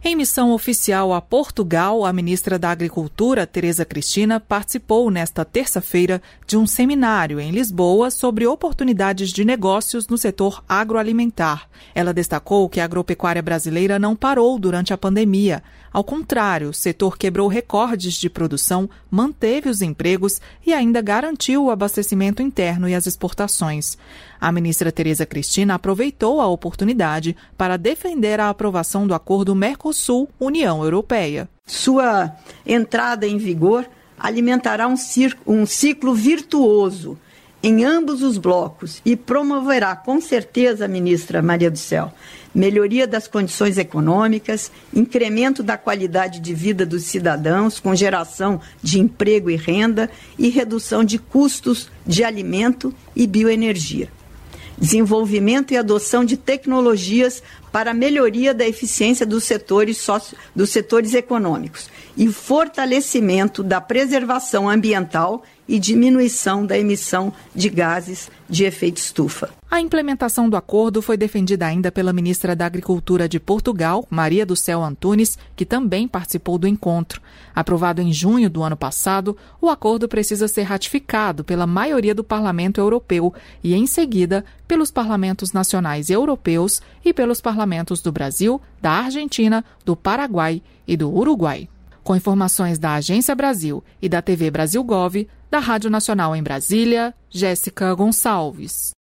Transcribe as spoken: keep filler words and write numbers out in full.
Em missão oficial a Portugal, a ministra da Agricultura, Tereza Cristina, participou nesta terça-feira de um seminário em Lisboa sobre oportunidades de negócios no setor agroalimentar. Ela destacou que a agropecuária brasileira não parou durante a pandemia. Ao contrário, o setor quebrou recordes de produção, manteve os empregos e ainda garantiu o abastecimento interno e as exportações. A ministra Tereza Cristina aproveitou a oportunidade para defender a aprovação do acordo Mercosul-União Europeia. Sua entrada em vigor alimentará um, um ciclo virtuoso em ambos os blocos e promoverá, com certeza, ministra Maria do Céu, melhoria das condições econômicas, incremento da qualidade de vida dos cidadãos com geração de emprego e renda e redução de custos de alimento e bioenergia. Desenvolvimento e adoção de tecnologias para a melhoria da eficiência dos setores, socio, dos setores econômicos e fortalecimento da preservação ambiental e diminuição da emissão de gases de efeito estufa. A implementação do acordo foi defendida ainda pela ministra da Agricultura de Portugal, Maria do Céu Antunes, que também participou do encontro. Aprovado em junho do ano passado, o acordo precisa ser ratificado pela maioria do Parlamento Europeu e, em seguida, pelos parlamentos nacionais europeus e pelos parlamentos do Brasil, da Argentina, do Paraguai e do Uruguai. Com informações da Agência Brasil e da T V Brasil Gov, da Rádio Nacional em Brasília, Jéssica Gonçalves.